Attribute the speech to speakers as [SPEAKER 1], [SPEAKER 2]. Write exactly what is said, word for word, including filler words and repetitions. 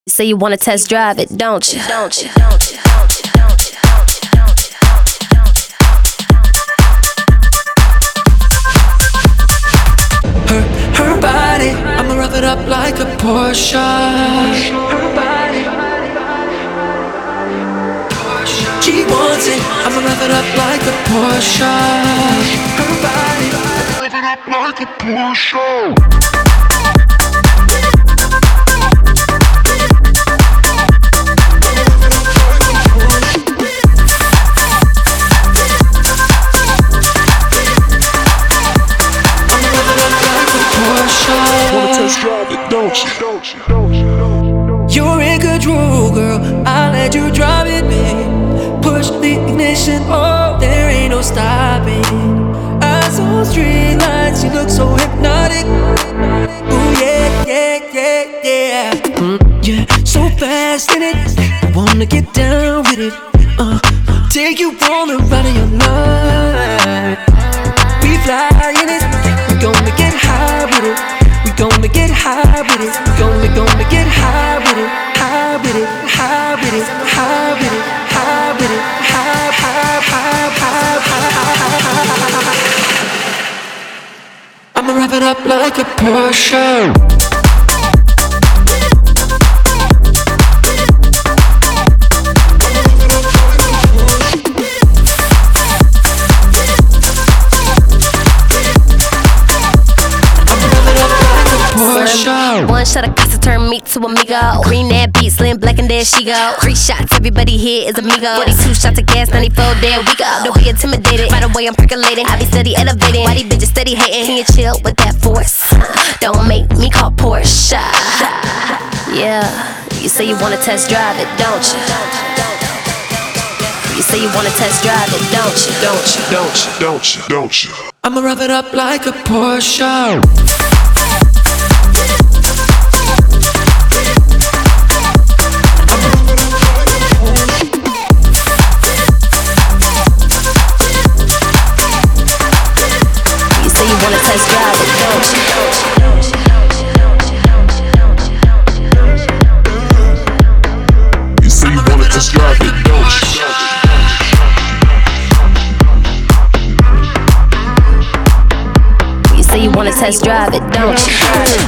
[SPEAKER 1] You say you wanna test drive it, don't you? Don't you?
[SPEAKER 2] Her, her body, I'ma rev it up like a Porsche. Her body, she wants it, I'ma rev it up like a Porsche. Her body, rev it up like a Porsche.
[SPEAKER 3] Drive it, don't you, don't you, don't you.
[SPEAKER 2] You're in control, girl. I'll let you drive it, babe. Push the ignition, oh, there ain't no stopping. Eyes on street lights, you look so hypnotic. Ooh, yeah, yeah, yeah, yeah. Mm, yeah, so fast in it. I wanna get down with it. Uh, take you on the ride of your life. We fly in it. We gonna get high with it. Gonna get high with it, gonna, gonna get high with it, high with it, high with it, high with it, high with it, high, high, high, high, high, high. I'ma rev it up like a Porsche.
[SPEAKER 1] One shot of casa turn me to amigo. Green that beat, slim black and there she go. Three shots, everybody here is amigo. forty-two shots of gas, ninety-four, there we go. Don't be intimidated, by the way I'm percolating. I be steady elevating, why these bitches steady hating? Can you chill with that force? Don't make me call Porsche. Yeah, you say you wanna test drive it, don't you? You say you wanna test drive it, don't you?
[SPEAKER 3] Don't you, don't you, don't you, don't you.
[SPEAKER 2] I'ma rev it up like a Porsche.
[SPEAKER 1] You wanna test drive it, don't you?
[SPEAKER 3] You say you wanna test drive it, don't you?
[SPEAKER 1] You say you wanna test drive it, don't you?